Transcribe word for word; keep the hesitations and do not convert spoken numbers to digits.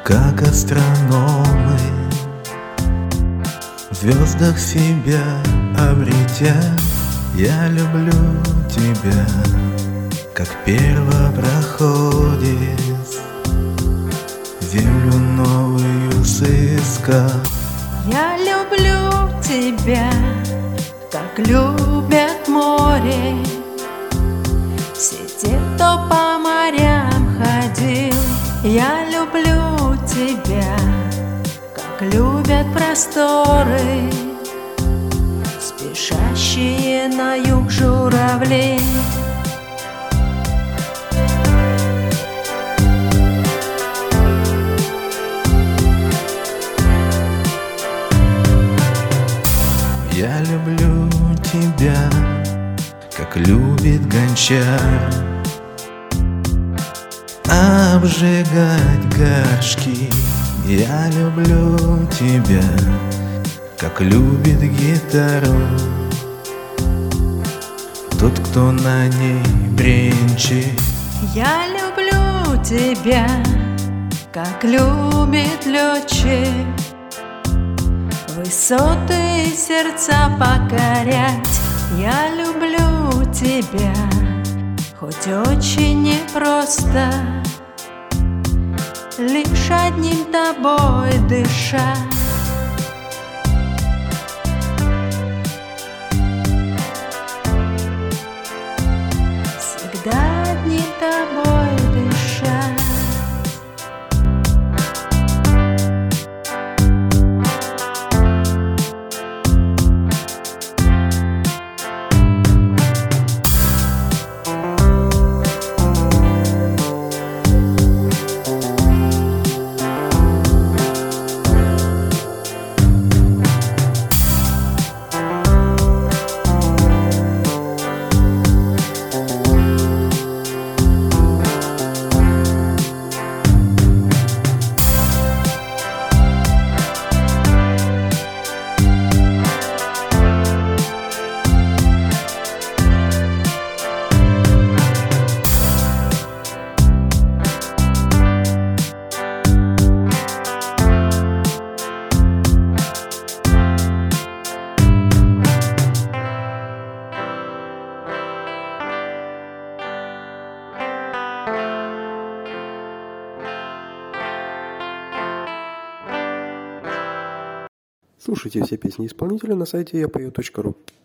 как астрономы, в звездах себя обретя. Я люблю тебя, как первопроходец, землю новую сыскав. Я люблю тебя, как любят море, все те, кто по морям ходил. Я люблю тебя, как любят просторы, спешащие на юг журавли. Я люблю тебя, как любит гончар, обжигать горшки. Я люблю тебя, как любит гитару тот, кто на ней бренчит. Я люблю тебя, как любит летчик, высоты сердца покорять. Я люблю тебя, хоть очень непросто, лишь одним тобой дышать. Всегда одним тобой дышать. Слушайте все песни исполнителя на сайте я пою точка ру.